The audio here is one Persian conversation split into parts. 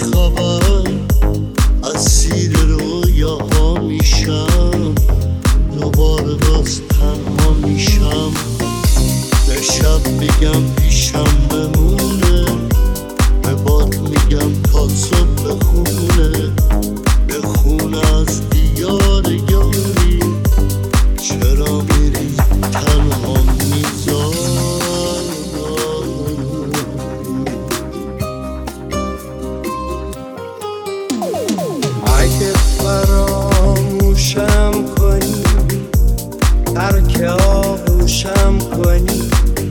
خبر، اسیر رویاها میشم، دوباره باز تنها میشم. به شب میگم پیشم بمونه، به باد میگم تا صبح بخونه، بخونه از دیار یاری. چرا میری تنها میذاری؟ اگه فراموشم کنی، ترک آغوشم کنی،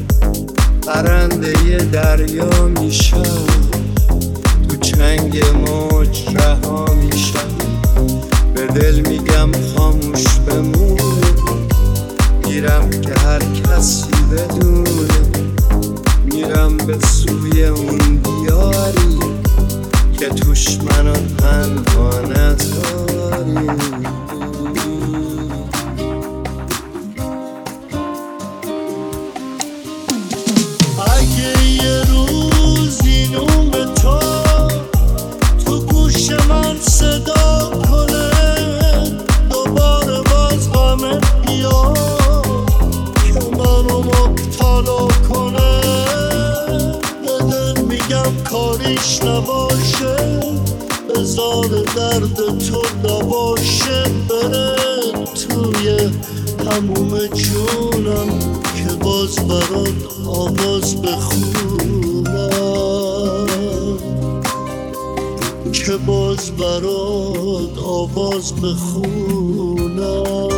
پرنده دریا میشم، تو چنگ موج رها میشم. به دل میگم خاموش بمونه، میرم که هر کسی بدونه، میرم به سوی اون دیاری که توش منو تنها نذاری. اگه یه روزی نوم تو گوش من صدا کنه، دوباره باز غمت بیاد که منو مبتلا کنه، به دل میگم کاریش نباشه، بذار درد تو نباشه، بره توی تموم جونم که باز برات آواز بخونم، که باز برات آواز بخونم.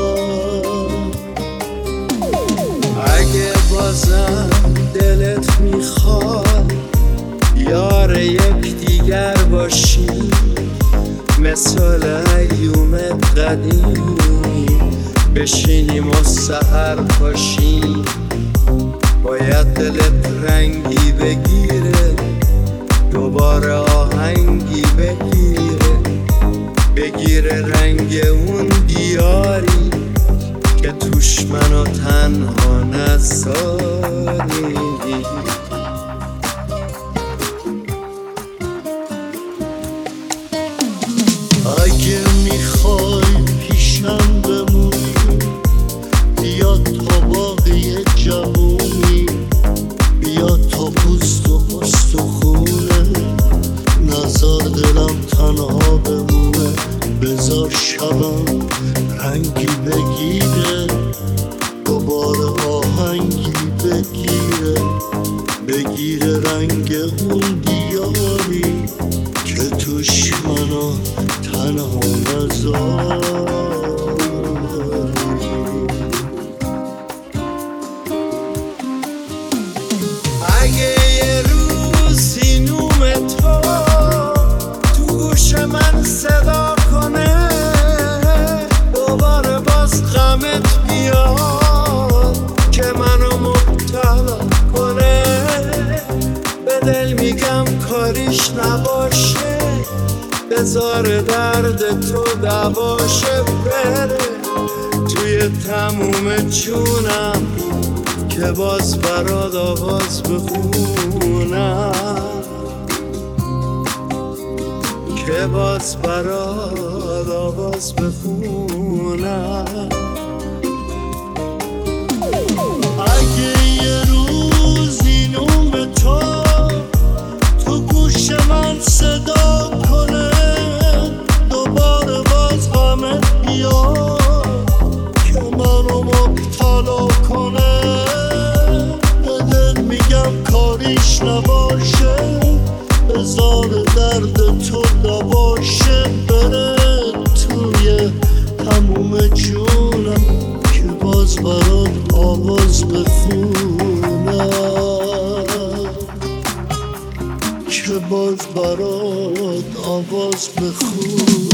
اگه بازم دلت میخواد یار یک دیگر باشی، مثل ایوم قدیم بشینیم و سحر پاشیم، باید دلت رنگی بگیره، دوباره آهنگی بگیره رنگ اون دیاری که توش منو تنها نذاری. اگه میخوای پیشم بمونی، بیا تا باقی جوونی، بیا تا پوست و استخونه، نذار دلم تنها بمونه، بذار شبم رنگی بگیره، دوباره آهنگی بگیره رنگ اون دیاری که توش منو تنها نذاری. اگه یه روزی نوم تو گوش من صدا کنه، دوباره باز غمت بیاد که منو مبتلا کنه، به دل میگم کاریش نباشه، بذار درد تو دواشه، بره توی تموم جونم که باز برات آواز بخونم، که باز برات آواز بخونم. اگه یه روزی نوم تو گوش من صدا کنه، دوباره باز غمت بیاد که منو مبتلا کنه، به دل میگم کاریش نباشه، بذار درد تو نباشه، بره توی تموم جونم که باز برات آواز بخونم، که باز برات آواز بخونم.